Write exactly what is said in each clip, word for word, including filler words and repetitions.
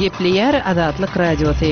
Gepleyer Azatlyk Radiosu.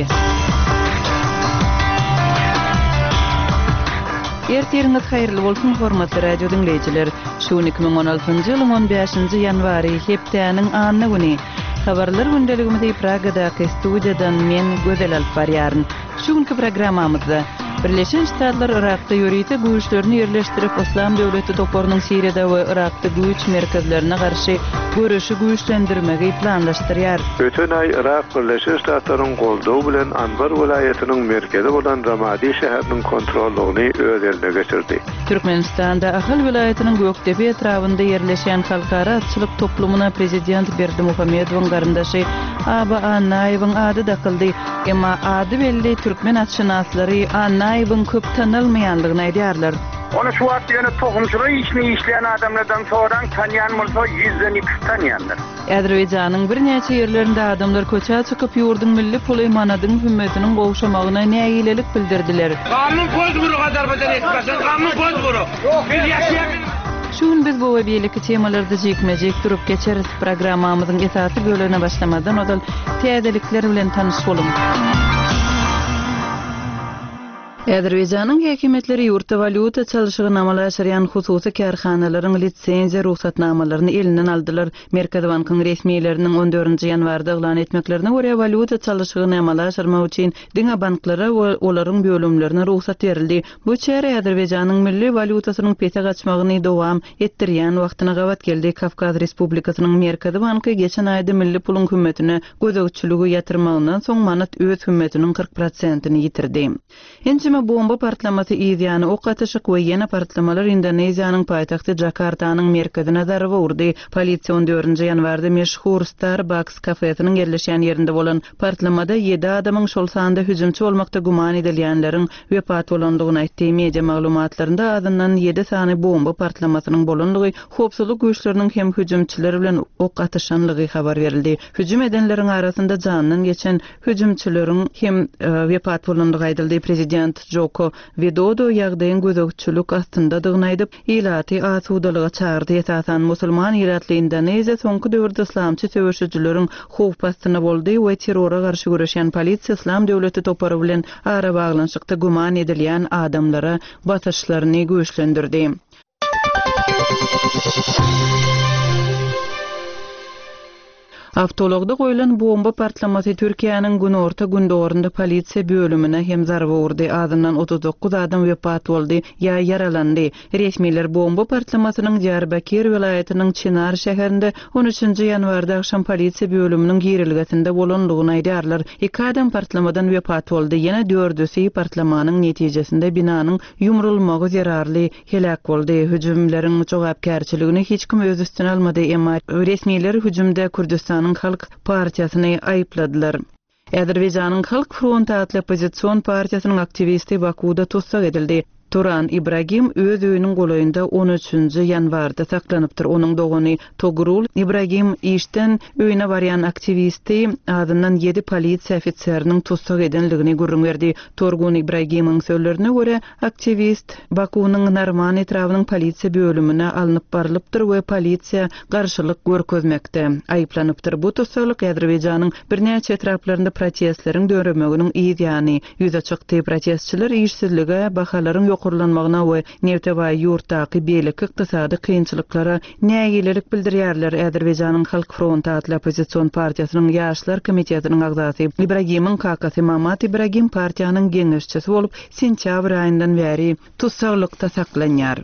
Ertiriniz hayırlı bolsun hormatly radio dinleyijiler. Şu iki ming on altyncı ýylyň on beşinji ýanwary hepdeniň anyny güni. Habarlar gündeligimizde Pragadaky studiýadan men Gözel Alparýaryn. Şu günkü programmamyzda Birleşen Ştatlar Irakda ýörüýte güýçlerini ýerleşdirip Islam döwleti toporunyň Siriýada we Irakda güýç merkezlerine garşy görüşi güýçlendirmegi planlaşdyrýar. Öten ay Irak Birleşen Ştatlaryň goldawy bilen Anbar welaýatynyň merkezi bolan Ramadi şäheriniň kontrollugyny öz eline geçirdi. Türkmenistanda Ahal welaýatynyň Göktepe etrawynda ýerleşen halkara atçylyk toplumuna prezident Berdimuhammedowyň garyndaşy Aba Anaýewiň ady dakyldy. Emma ady belli türkmen atşynaslary Anaýewiň köp tanylmaýanlygyny aýdýarlar. Onu şu wagt ýene tohumçylyk işini işleyen adamlardan soňraň tanıyan bolsa yüzden iki tanıyanlar. Azerbaýjanyň bir näçe ýerlerinde adamlar köçä çykyp ýurdun milli puleýmanadyň hümmetiniň gowşamagyna näýilelik bildirdiler. Kanun pozguru Azerbaýjan etmesin, kanun pozguru. Biz ýaşaýan Şun biz bu we beýleki temalarda jekmejek durup geçeriz. Programmamyzyň esasy bölügine başlamadan odal täzelikler bilen tanyş bolun. Azerbaýjanyň häkimetleri ýurtda valyuta çalyşygyny amalaşdyrýan hususy karhanalaryň litsenziýa ruhsatnamalaryny elinden aldylar. Merkezi bankyň resmiýetleriniň on dördünji ýanwarda eglan etmeklerine görä valyuta çalyşygyny amalaşdyrmak üçin diňe banklara we olaryň bölümlerine ruhsat berildi. Bu çäre Azerbaýjanyň milli valyutasynyň pete gaçmagyny dowam etdirýän wagtyna gawat geldi. Kafkaz Respublikasynyň Merkezi banky geçen aýda milli puluň hümmetine gözegçiligi ýatyrmagyndan soň manat öz hümmetiniň kırk prosentini ýitirdi. Bomba partlaması ýa-da ok atyşyk we ýene partlamalar Indoneziýanyň paýtagty Jakartanyň merkezine darba urdy. Polisiýa on dördünji ýanwarda meşhur Starbucks kafesiniň ýerleşen ýerinde bolan partlamada ýedi adamyň şol sanda hüjümçi bolmakda guman edilýänleriň wepat bolandygyny aýtdy. Media maglumatlarynda azyndan ýedi sany bomba partlamasynyň bolandygy, howpsuzlyk güýçleriniň hem hüjümçiler bilen ok atyşanlygy habar berildi. Hüjüm edenleriň arasynda janyny geçen hüjümçileriň hem wepat bolandygy aýdyldy. Prezident Joko Widodo ýagdaýyň gözegçilik astyndadygyny aýdyp, ilaty asudalyga çağırdy. Esasan musulman ýeratly Indoneziýa soňky döwürde islamçy söwüşçüleriň howp astyna boldy we terrora garşy görüşen polisiýa Islam döwleti topory bilen ara baglanşykda guman edilýän adamlara batyşlaryny güýçlendirdi. Avtologda goýulan bomba partlamasy Türkiýanyň günorta gündorunda polisiýa bölümine hem zarba urdy. Azyndan otuz dokuz adam wepat boldy ýa yaralandy. Resmiýetler bomba partlamasynyň Diyarbakir welaýatynyň Çynar şäherinde on üçünji ýanwarda akşam polisiýa bölüminiň girilgesinde bolandygyny aýdýarlar. Iki adam partlamadan wepat boldy. Ýene dördüsi partlamanyň netijesinde binanyň ýumrulmagy zerarly helak boldy. Hüjümleriň jogapkärçiligini hiç kim öz üstüne almady. Emma resmiýetler hüjümde Kürdistan Halk Partiýasyny aýpladylar. Azerbaýjanyň Halk Fronty adly opozisiýon partiýasynyň aktivisti Bakuda tutsak edildi. Turan İbrahim öz öýüniň golaýynda on üçünji ýanwarda saklanypdyr. Onuň dogany Togrul İbrahim işden öýüne barýan aktivisti adyndan ýedi polisiýa ofitseriniň tutsak edenligini gurrun berdi. Torgun İbrahimiň sözlerine görä, aktivist Bakunyň Narman etrawynyň polisiýa bölümine alınıp barylypdyr we polisiýa garşylyk görkezmekde aýplanypdyr. Bu tutsaklyk Azerbaýjanyň birnäçe etraplarynda protestleriň döwremeginiň ýa-ni ýüze çykdy. Protestçiler işsizlige, bahalaryň kurlanmagyna we newtebaý ýurtdaky beýlik ykdysady kynçylyklara näýilelik bildirýärler. Azerbaýjanyň Halk Fronty adly opozisiýon partiýasynyň ýaşlar komitetining agzasy İbrahimiň kakasy Mamat İbrahim partiýanyň geňeşçisi bolup sentýabr aýyndan bäri tutsaklykda saklanýar.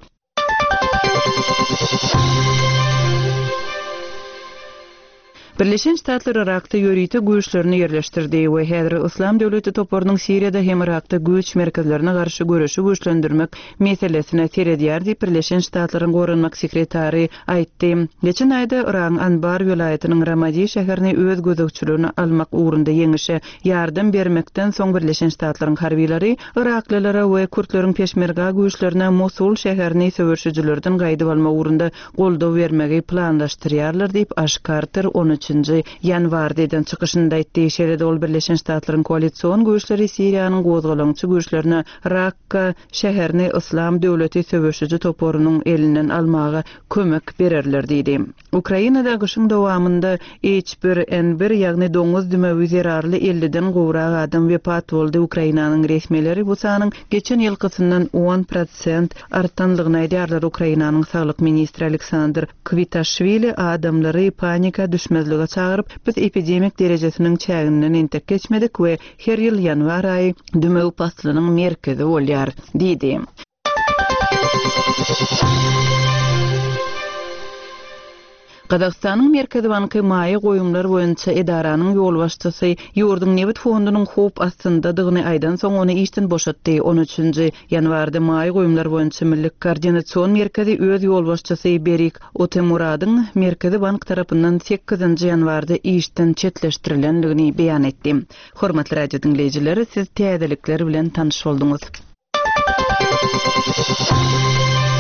Birleşen Ştatlar Irakda ýörüýte güýçlerini ýerleşdirdi we häzir Islam döwleti toporunyň Siriýada hem Irakda güýç merkezlerine garşy görüşi güýçlendirmek meselesine teredýär diýip Birleşen Ştatlaryň gorunmak sekretary aýtdy. Geçen aýda Iraň Anbar welaýatynyň Ramadi şäherini öz gözegçiligine almak ugrunda ýeňişe ýardam bermekden soň Birleşen Ştatlaryň harbiýleri Iraklylara we Kürtleriň peşmerga güýçlerine Mosul şäherini söwüşçülerden gaýdyp almak ugrunda goldaw bermegi planlaşdyrýarlar diýip aşkardyr on üç üçinji ýanwardan çykyşynda aýtdy. Şeýle ol Birleşen Ştatlaryň koalisiýon güýçleri Siriýanyň gozgalançy güýçlerini Rakka şäherini İslam döwleti söwüşüji toporunyň elinden almaga kömek bererler diýdi. Ukrainada gyşyň dowamında H bir N bir ýagny doňuz dümewi zerarly elliden gowrak adam wepat boldy. Ukrainanyň resmileri bu sanyň geçen ýylkysyndan on prosent artanlygyny aýdýarlar. Ukrainanyň saglyk ministri Aleksandr Kvitashvili adamlary panika düşmezlige çagyryp, biz epidemik derejesiniň çäginden entek geçmedik we her ýyl ýanwar aýy dümew paslynyň merkezi bolýar diýdi. Qazaqstanyň Merkezi Banky maýy goýumlar boýunça edaranyň ýolbaşçysy Ýurdun Nebit fondunyň hop astyndadygyny aýdan soň ony işden boşatdy. on üçinji ýanwarda maýy goýumlar boýunça Milli Koordinasiýon Merkezi öz ýolbaşçysy Berik Otemuradyň Merkezi Bank tarapyndan sekizinji ýanwarda işden çetleşdirilendigini beýan etdi. Hormatly radio dinleýijileri, siz täzelikler bilen tanyş bolduňyz.